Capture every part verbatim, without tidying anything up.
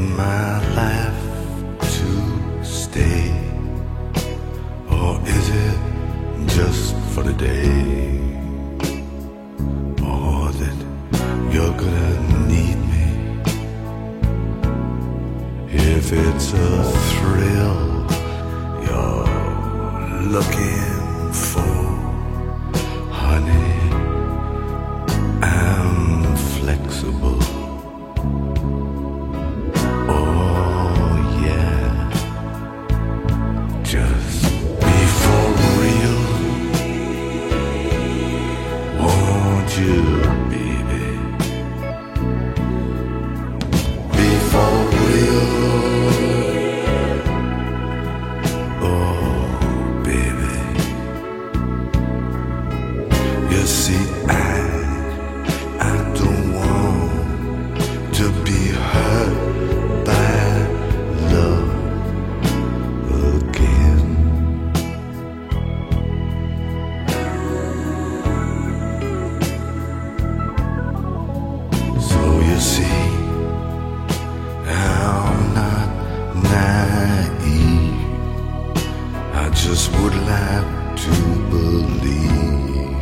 in my life to stay, or is it just for the day? Or that you're gonna need me if it's a thrill you're looking for, honey. I'm flexible. Oh yeah, just be for real, won't you, baby? Be for real, oh baby. You see, I I don't want to be hurt by love again. So you see, I'm not naive. I just would like to believe.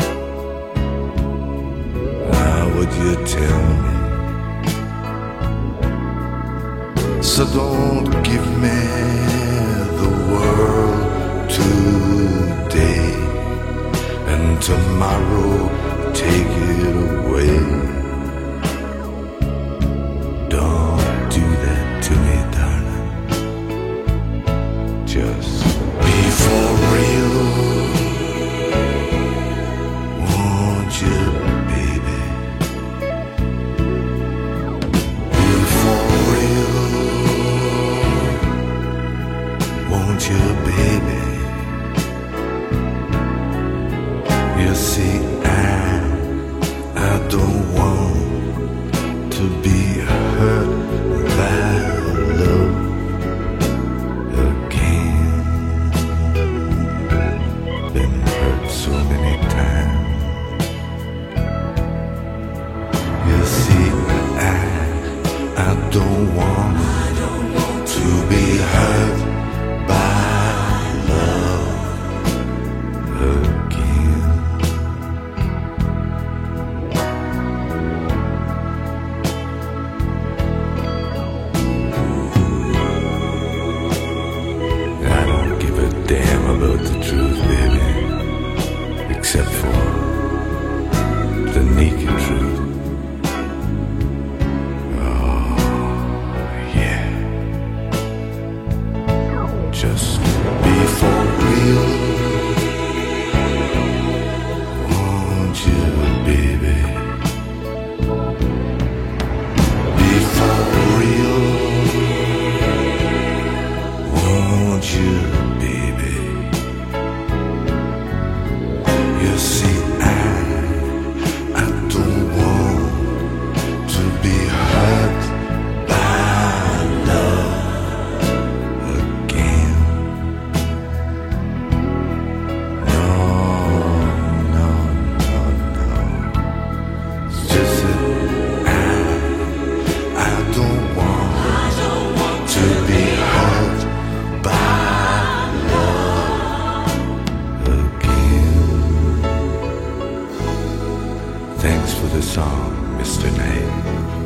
How would you tell me? So don't give me the world today, and tomorrow take it away. Don't do that to me, darling. Just be for real, won't you, baby? Be for real, won't you, baby? You see, I, I don't want to be hurt by love again. Been hurt so many times. You see, I, I don't want to be hurt by love again. I don't give a damn about the truth, baby, except for the naked truth. Oh, yeah. Just be for real, won't you, baby? Be for real, won't you, baby? You see, I, I don't want to be hurt by love again. No, no, no, no. It's just that I, I don't want to be hurt by love again. Thanks for the song, Mister Knight.